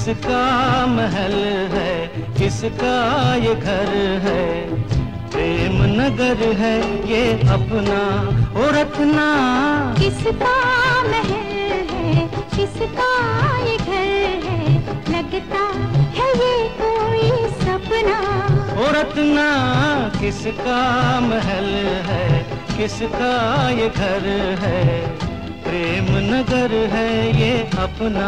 किसका महल है, किसका ये घर है, प्रेम नगर है ये अपना ओ रत्ना। किसका महल है, किसका ये घर है, लगता है ये कोई सपना ओ रत्ना। किसका महल है, किसका ये घर है, प्रेम नगर है ये अपना।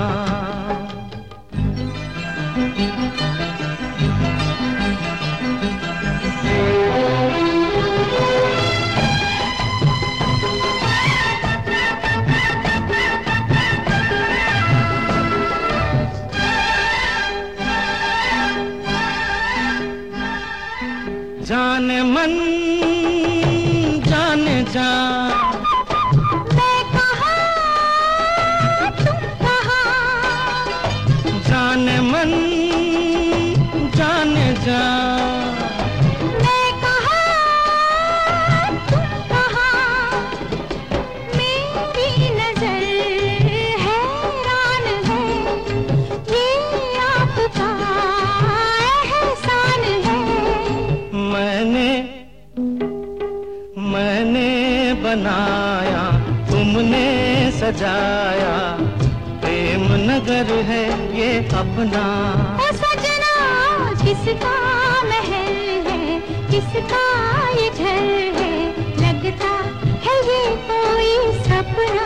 जाने मन जाने जा, मैं कहाँ तुम कहाँ, जाने मन जाने जा, मैं कहाँ तुम कहाँ, मेरी नजर हैरान है, ये आपका एहसान है। मैंने बनाया, तुमने सजाया, प्रेम नगर है ये अपना। ओ सजना, किसका महल है, किसका ये घर है, लगता है ये कोई सपना।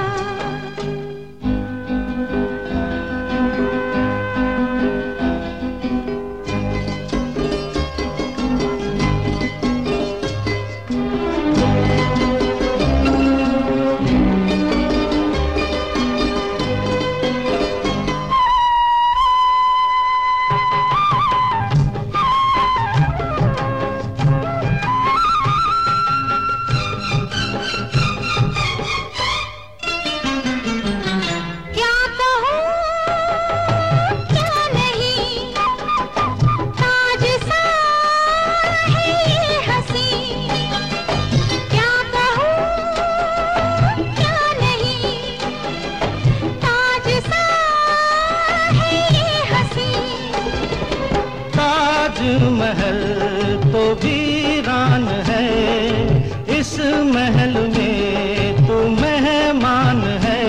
महल तो वीरान है, इस महल में तो मेहमान है।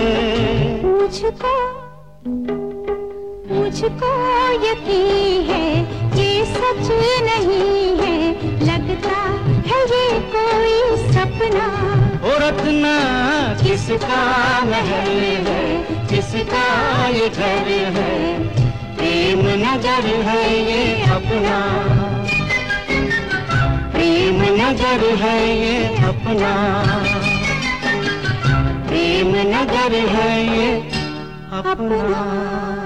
मुझको यकीन है ये सच नहीं है, लगता है ये कोई सपना। ओ रत्ना, किसका महल है, किसका ये घर है, प्रेम नगर है ये अपना। प्रेम नगर है ये अपना, प्रेम नगर है ये अपना।